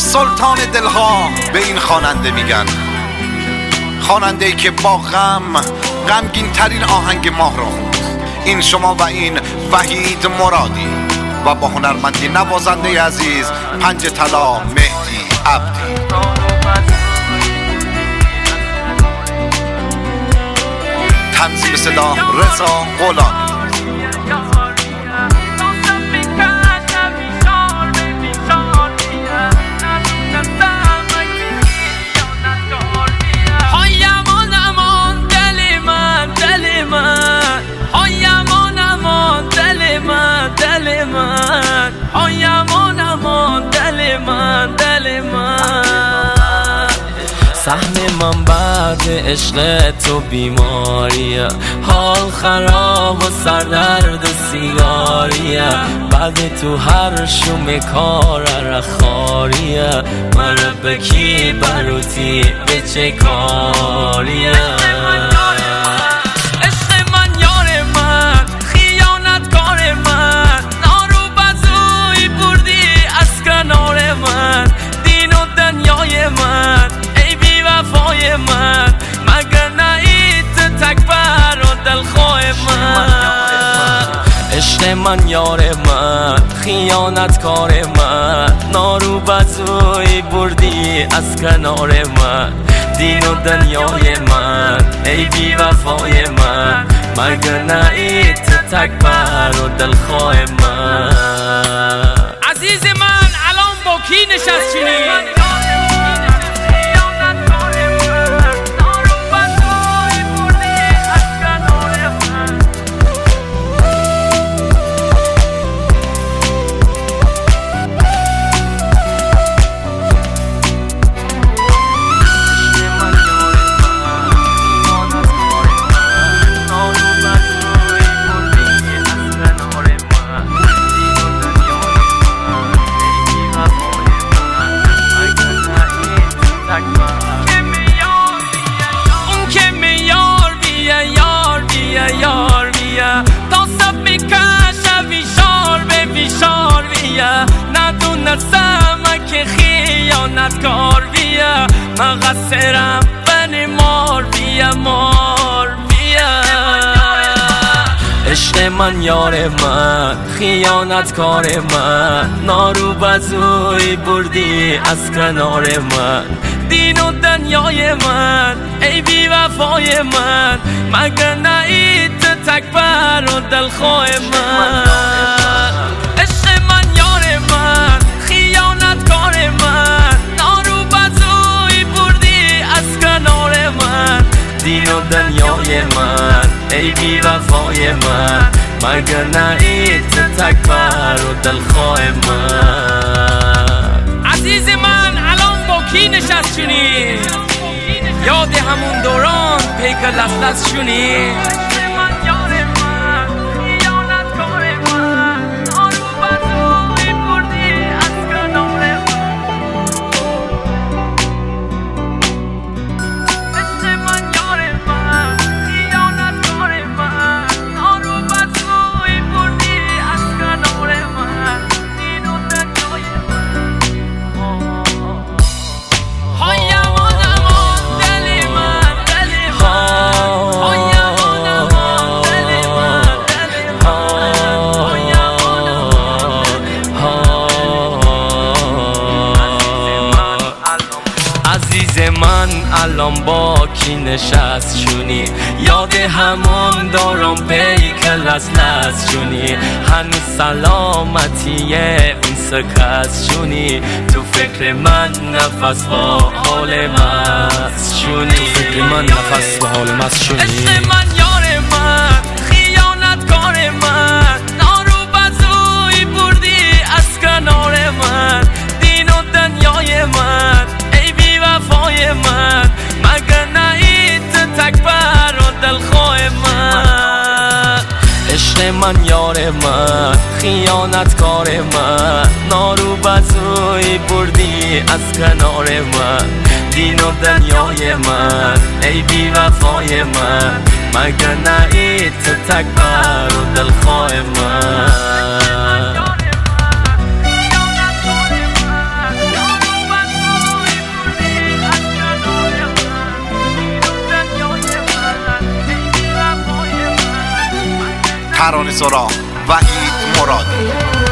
سلطان دلها به این خواننده میگن، خواننده‌ای که با غمگین ترین آهنگ ماه رو خوند. این شما و این وحید مرادی و با هنرمندی نوازنده عزیز پنج طلا مهدی عبدی. تنظیم صدا رضا غلامی. سهم من بعد عشق تو بیماریه، حال خراب و سردرد و سیگاریه، بعد تو هر شوم کار رخاریه، مرا به کی بروتی به چه کاریه. عشق من یار من، خیانتکار من، نارو بزوی بردی از کنار من، دین و دنیای من، ای بی وفای من، مگر نه تو تکبر و دلخواه من. عزیز من الان با کی نشستی؟ که خیانتکار بیا، مقصرم بنی مار بیا، مار بیا. عشق من یار من، خیانتکار من، نارو بزوی بردی از کنار من، دین و دنیای من، ای بی وفای من، مگر نه تو تکبر و دلخواه من. دین و دنیای من، ای بی وفای من، مگر نه تو تکبر و دلخواه من. عزیز من الان با کی نشستی؟ یاد همون دوران پیک لست شونی؟ من الان با کی نشست شونی؟ یاد همون دارم پیک لست شونی، هنوز سلامتی اون سکست شونی، تو فکر من نفس با حال مست شونی، تو فکر من نفس با حال مست شونی. عشق من یار من، خیانتکار من، نارو بزوی بردی از کنار من، دین و دنیای من، وفای من، مگر نه تو تکبر و دلخواه من. عشق من یار من، خیانتکار من، نارو بزوی بردی از کنار من، دین و دنیای من، ای بی وفای من، مگر نه تو تکبر و دلخواه من. ترانه سرا وحید مرادی.